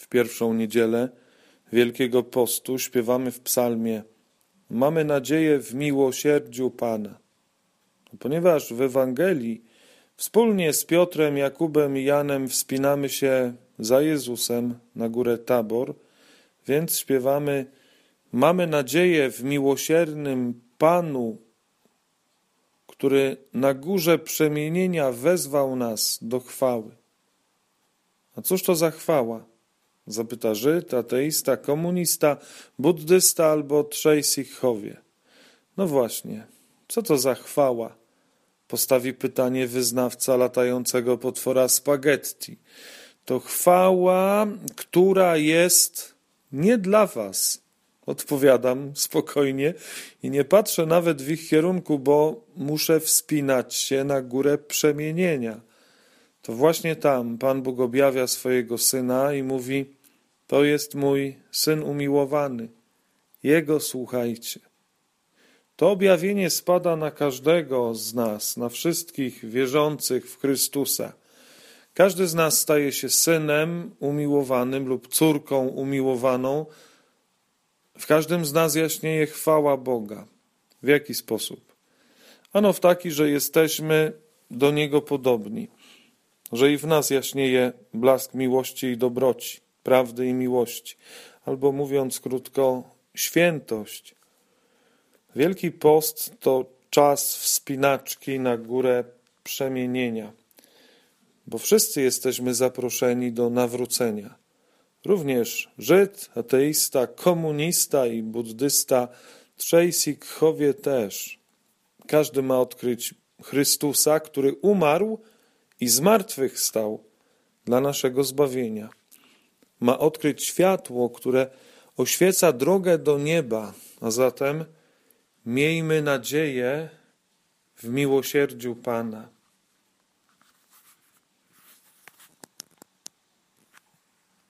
w pierwszą niedzielę Wielkiego Postu śpiewamy w psalmie: mamy nadzieję w miłosierdziu Pana. Ponieważ w Ewangelii wspólnie z Piotrem, Jakubem i Janem wspinamy się za Jezusem na górę Tabor, więc śpiewamy: mamy nadzieję w miłosiernym Panu, który na górze przemienienia wezwał nas do chwały. A cóż to za chwała? Zapyta Żyd, ateista, komunista, buddysta albo trzej sikhowie. No właśnie, co to za chwała? Postawi pytanie wyznawca latającego potwora spaghetti. To chwała, która jest nie dla was. Odpowiadam spokojnie i nie patrzę nawet w ich kierunku, bo muszę wspinać się na górę przemienienia. To właśnie tam Pan Bóg objawia swojego Syna i mówi: to jest mój Syn umiłowany, Jego słuchajcie. To objawienie spada na każdego z nas, na wszystkich wierzących w Chrystusa. Każdy z nas staje się synem umiłowanym lub córką umiłowaną. W każdym z nas jaśnieje chwała Boga. W jaki sposób? Ano w taki, że jesteśmy do Niego podobni, że i w nas jaśnieje blask miłości i dobroci, prawdy i miłości, albo mówiąc krótko, świętość. Wielki Post to czas wspinaczki na górę przemienienia, bo wszyscy jesteśmy zaproszeni do nawrócenia. Również Żyd, ateista, komunista i buddysta, trzej sikhowie też. Każdy ma odkryć Chrystusa, który umarł i zmartwychwstał dla naszego zbawienia. Ma odkryć światło, które oświeca drogę do nieba, a zatem miejmy nadzieję w miłosierdziu Pana.